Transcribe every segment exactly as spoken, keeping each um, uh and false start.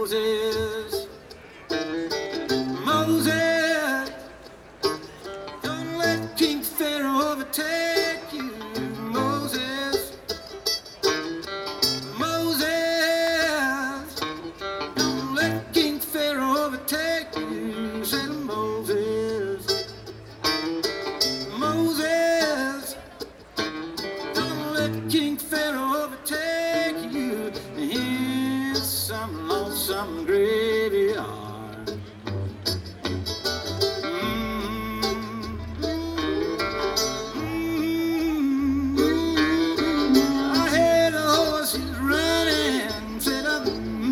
Moses, Moses, don't let King Pharaoh overtake you. Moses, Moses, don't let King Pharaoh overtake you. Said Moses, Moses, don't let King Pharaoh overtake you in some lonesome graveyard. I hear the horses running, said I,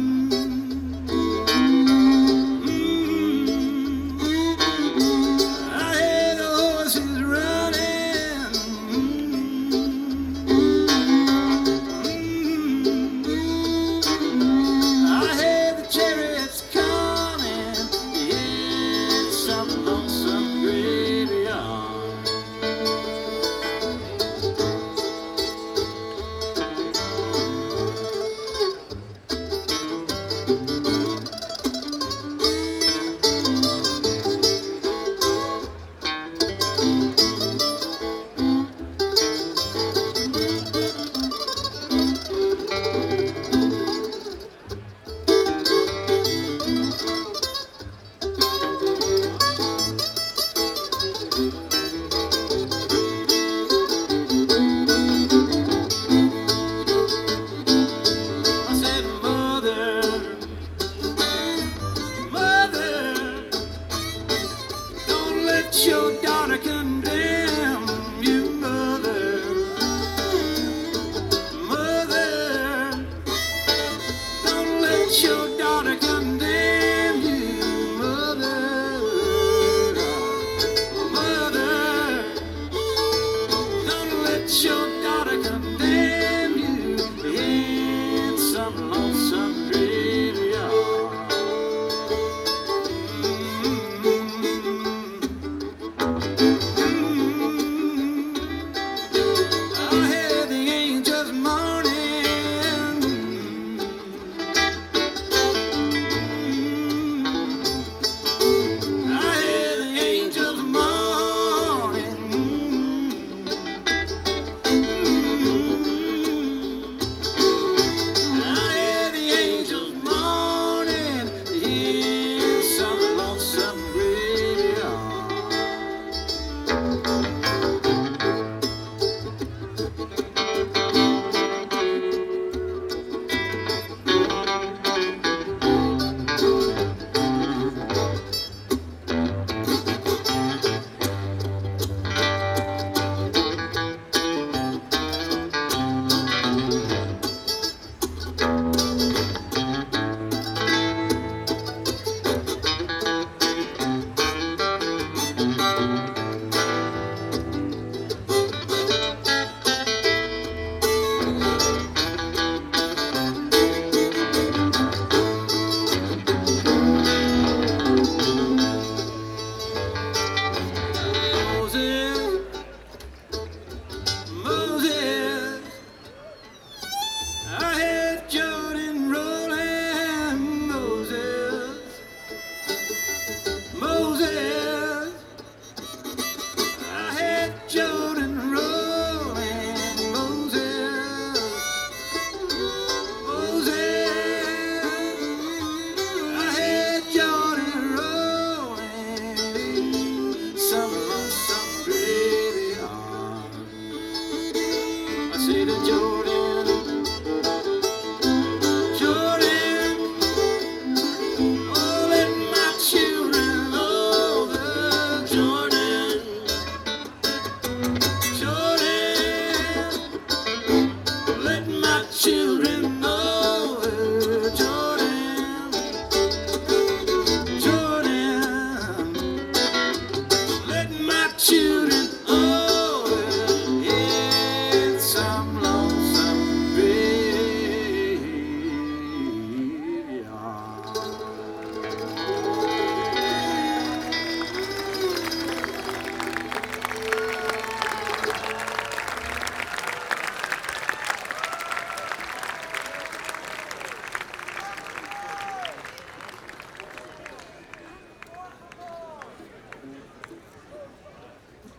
I hear the horses running. I hear the chariots coming, in some lonesome graveyard. I said, Mother, Mother, don't let your daughter condemn you, Mother. Mother, don't let your daughter condemn you, Mother. Mother, don't let your daughter condemn you in some lonesome graveyard. I hear the angels mourning. I hear the angels mourning. I hear the angels mourning in some lonesome graveyard. Moses, Moses, I heard Jordan rolling. Moses, Moses, I heard Jordan rolling. Moses, Moses, I heard Jordan rolling. Some lonesome graveyard. I say to Jordan.